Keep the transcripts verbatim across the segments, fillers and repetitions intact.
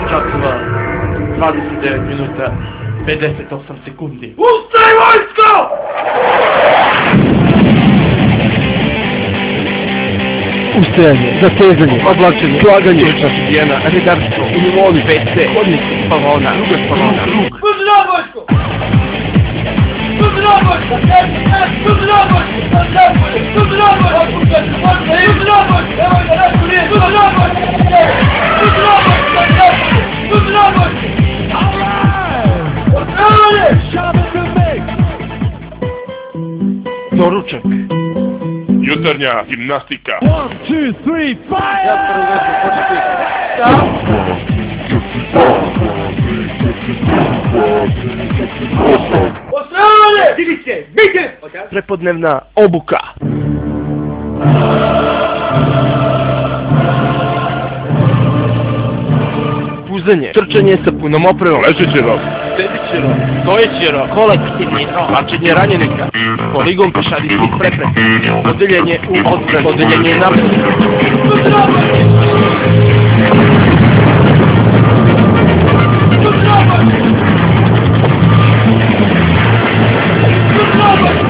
časova, dvadeset devet minuta, pedeset osam sekundi. Ustaj, vojsko! Ustajanje, zatezanje, oblačenje, slaganje, stručna higijena, redarstvo, univoli, ve ce, hodnici, spavona, druga spavona, krug. Pozdrav, vojsko! Pozdrav, vojsko! Pozdrav, vojsko! Pozdrav, vojsko! Pozdrav, vojsko! Pozdrav, vojsko! Evo ga, našu riječ! Pozdrav, vojsko! Pozdrav, vojsko! Pozdrav, vojsko! Pozdravljanje! Doručak. Jutarnja gimnastika. One, two, three, fire! Pozdravljanje! Divice, bite! Prepodnevna obuka. Puzanje, trčanje sa punom opremom. Ležeći rok. Sedeći rok, stojeći rok, kolektivni rok, vlačenje ranjenika, poligon pešadijskih prepreka, odeljenje u odbranu, odeljenje napred. Pozdrav, vojsko! Pozdrav, vojsko! Pozdrav, vojsko!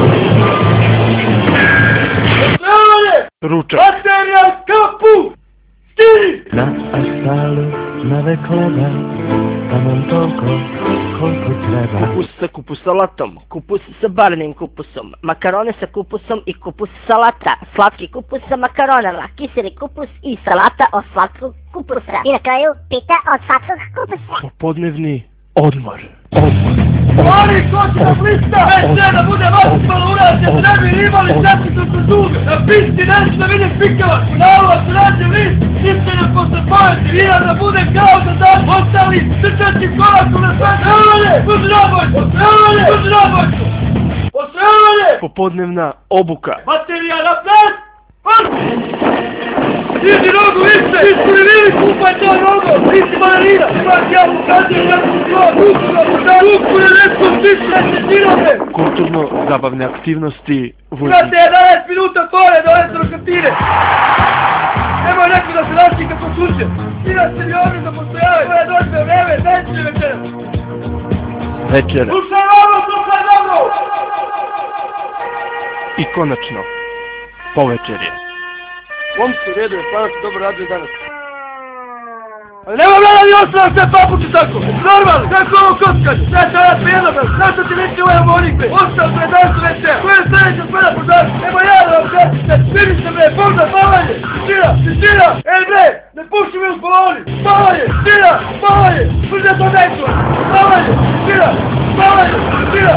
Pozdravljanje! Ručak. Baterija kapu! Stiri! Na asfalu navekova, tamo toliko koliko treba. Kupus sa kupus salatom, kupus sa barnim kupusom, makarone sa kupusom i kupus salata, slatki kupus sa makaronama, kiseli kupus i salata od slatkog kupusa. I na kraju pita od slatkog kupusa. Popodnevni odmor. Odmor. Mali kočka blista! Već sve da bude vaspalo urađen, ne bi imali četvrtu su zuge. Na pisti neću da vidim pikava, u naloga su rađen list, istine posle povesti, viram da bude kao da dan ostali trčačim korakom na sve zdravlje! Pozdrav, vojsko! Zdravlje! Pozdrav, vojsko! Pozdravljanje! Popodnevna obuka. Baterija na ples! Izi nogu, iste! Ispuni vili, kupaj to nogo! Nisi balerina! Imaš ja pokazujem kako su tvoja kućuna podav! Kupuje nešto stiče, neće sirove! Kulturno-zabavne aktivnosti vojni. Imate jedanaest minuta fore do elektrokantine! Nemoj neko da se naši kako sluče! Sina se mi ovdje da postojavaju! Moje dođe vreme, neće večera! Večera. Slušaj dobro, slušaj dobro! I konačno, povečerje. Momci, redu je, stvarno se dobro radio danas. Ali nema vreda ni ostalo sve papuče tako! Normalno, kako ovo kockanje? Sve sada prijedno, bro! Zašto ti neće ovaj omonik, bre? Ostao pre dansu večera! Ko je sljedeća smena po dansu? Evo ja da vam kratite! Vidi se, bre, pomda, spavanje! Tišina, tišina! Ej, bre, ne puši mi u spavoni! Spavanje, tišina, spavanje! Brže to neću! Spavanje, tišina, spavanje, tišina!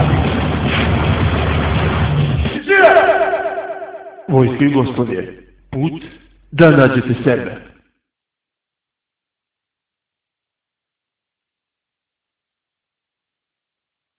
Tišina! Vojski gospodje, put da nađete sebe.